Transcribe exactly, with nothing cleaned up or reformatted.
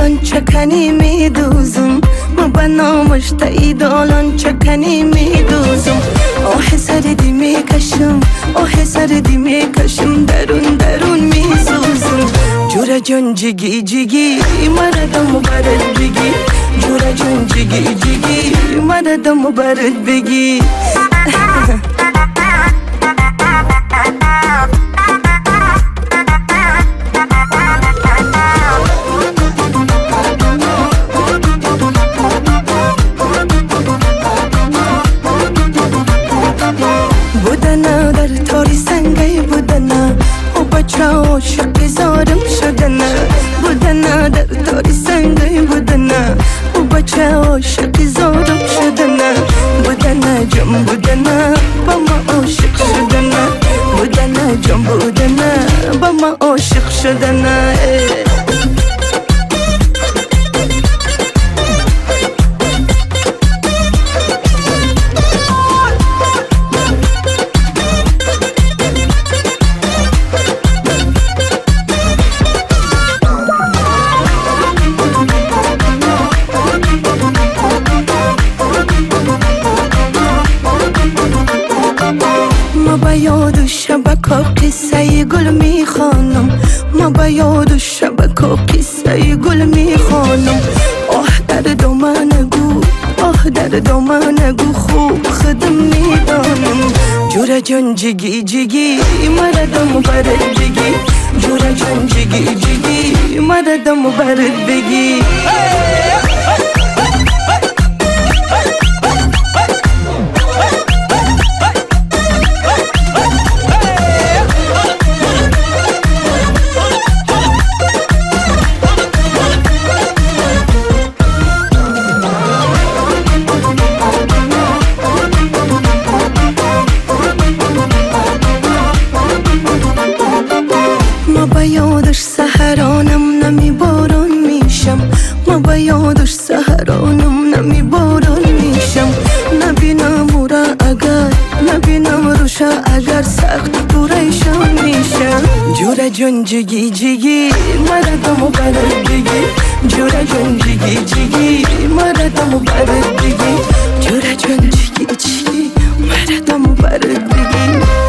ایدالان چکنی میدوزم ما بنامش تا ایدالان چکنی میدوزم آه سردی میکشم آه سردی میکشم درون درون میسوزم جورا جون جگی جگی مردم برد بگی جورا جون جگی جگی مردم برد بگی بودنا در تاری سنگی بودنا و بچه عاشق زارم شدنا بودنا در تاری سنگی بودنا و بچه عاشق زارم شدنا بودنا جم بودنا با ما عاشق شدنا بودنا جم بودنا با ما عاشق شدنا ما با یاد و شبک و قصه گل میخوانم ما با یاد و شبک و قصه گل میخوانم آه در دامن نگو آه در دامن نگو خوب خودم میدانم جورا جون جگی جگی مردم برد بگی جورا جون جگی جگی مردم برد بگی ما با یادش سهرانم نمی باران میشم ما با یادش سهرانم نمی باران میشم نبینم او را اگر نبینم روشا اگر سخت پریشان میشم جورا جون جگی جگی مردم برد بگی جورا جون جگی جگی مردم برد بگی جورا جون جگی جگی مردم برد بگی